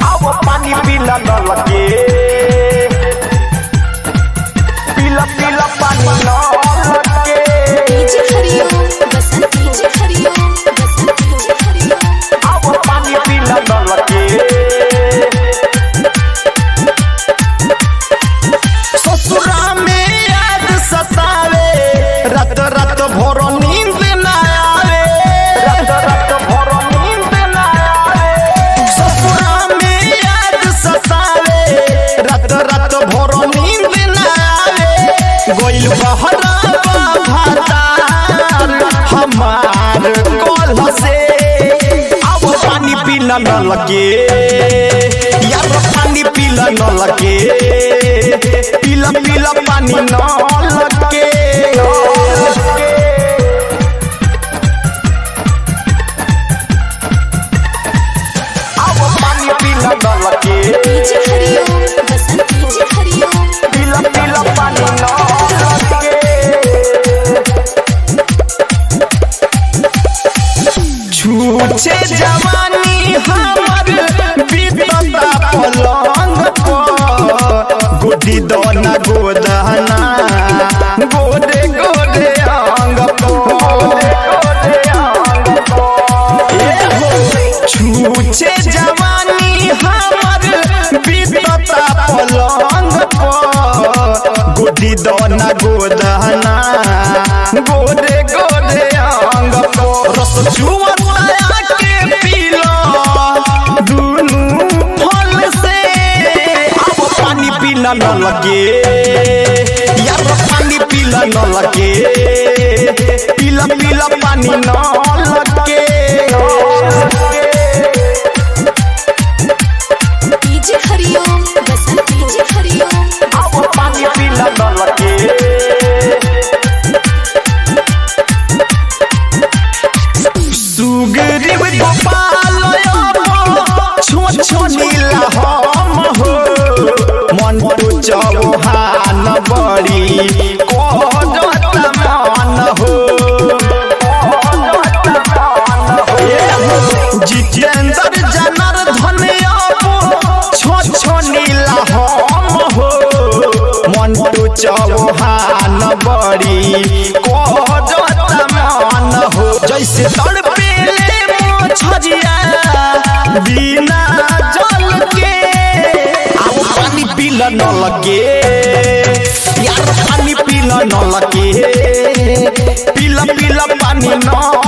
अब पानी पीला न लगे पीला पीला पानी न लगे DJ Hariom Basant DJ Hariom Basant DJ Hariom अब पानी पीला न लगे ससुरा में याद सतावे रात रात भर नींद न आवे रात रात भर नींद न आवे ससुरा में याद सतावे रात रात भर नींद न आवे गोइल बहरा भातार हमार कल से अब पानी पीला न लगे यार पानी पीला न लगे पीला पीला पानी न लगे अब पानी पीला न लगे डीजे हरिओम बसंत डीजे हरिओम पीला पीला पानी न लगे छूछे जवानी हमर बीतता पलंग पर गोदी दोना गोदना गोदे गोदे अंग छूछे जवानी हमर बीतता पलंग पर गोदी दोना गोदना गोदे गोदे अंग रस जुआ के पीला दुनू फल से अब पानी पीला न लगे यार पानी पीला न लगे पीला पीला पानी न लगे डीजे हरिओम बसंत डीजे हरिओम अब पानी पीला न लगे सुग्रीव गोपाल छोछनीला हम हो मंटू चौहान बड़ी कोजत मान हो जितेंद्र जनार्दन छोछनीला हम हो मंटू चौहान बड़ी कोजत मान हो जैसे तड़पेले मछरिया बिना जल के अब पानी पीला न लगे यार पानी पीला न लगे पीला पीला पानी न